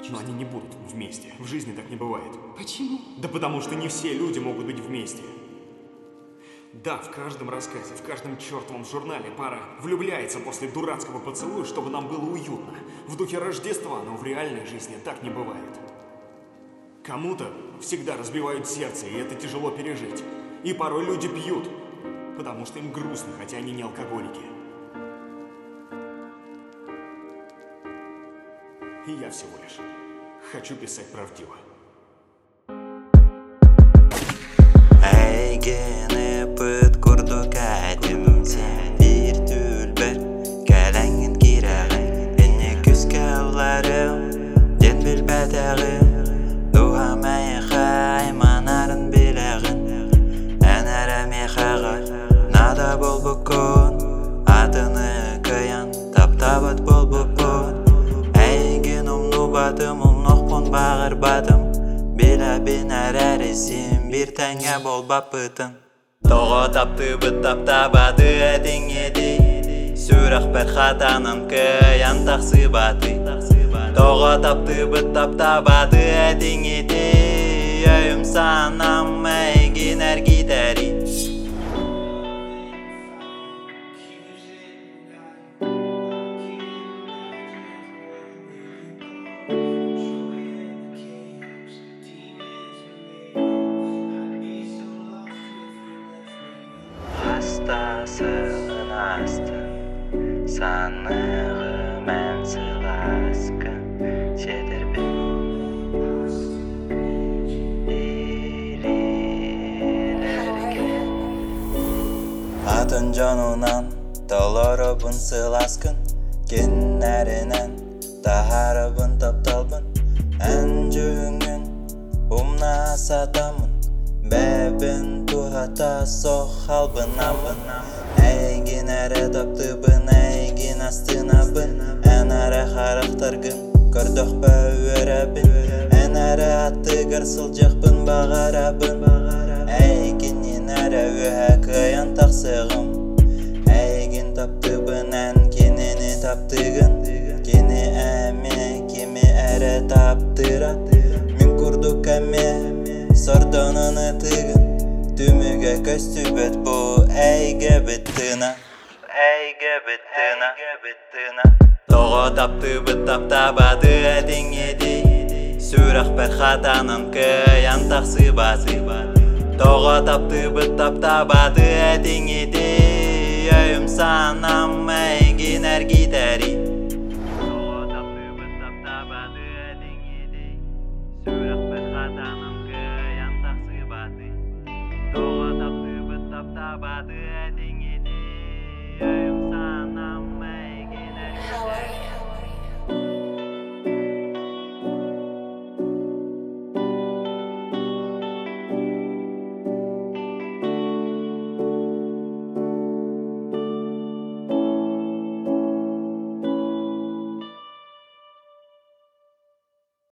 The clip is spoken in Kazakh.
Но они не будут вместе. В жизни так не бывает. Почему? Да потому что не все люди могут быть вместе. Да, в каждом рассказе, в каждом чертовом журнале пара влюбляется после дурацкого поцелуя, чтобы нам было уютно. В духе Рождества, но в реальной жизни так не бывает. Кому-то всегда разбивают сердце, и это тяжело пережить. И порой люди пьют, потому что им грустно, хотя они не алкоголики. И я всего лишь хочу писать правдиво. Әйгені пыт күрдік әдімсе бір түлбір кәләңін кирәғін Әне күске ұларым ден білбәдәғін Дуға мәйіға айманарын біләғін Әнәрі мейхаға нада бол бүкін Атыны кыян таптабыт бол бүкін Әйген ұмну батым ұмноқпын бағыр батым Bila binar әресім бір тәңе бол бапытын Тоғы тапты бұт таптабады әдің еді Сүрақ бір қатанын кыян тақсы баты Тоғы тапты бұт таптабады әдің еді Өйім санам әйген әр гитәри Sığın astın Sanığı mən sılaskın Şedir birilerge Atın canınan Dolarabın sılaskın Genlerinden Daharabın taptalbın Əncüğün Umna satamın Bebin tuhata soğalbın abın Әйген әрі таптыбын, әйген астынабын Ән әрі қарақтаргын, көрдіқ бәуірәбін Ән әрі аттығыр сылжықпын бағарабын Әйгенен әрі өә кыян тақсығым Әйген таптыбын, ән кенені таптығын Кені әме, кеме әрі таптыра Мен күрдік әме, сордонын тығын Tümüge köstübet bu әйге біттіна Тоғы тапты бұт таптабады әдің еді Сүрақ бір қатанын кыян тақсы басы Тоғы тапты бұт таптабады әдің еді Өйім санам әйген әр гитәри Тоғы тапты бұт таптабады әдің еді Сүрақ бір қатанын кыян тақсы басы Тоғы тапты бұт таптабады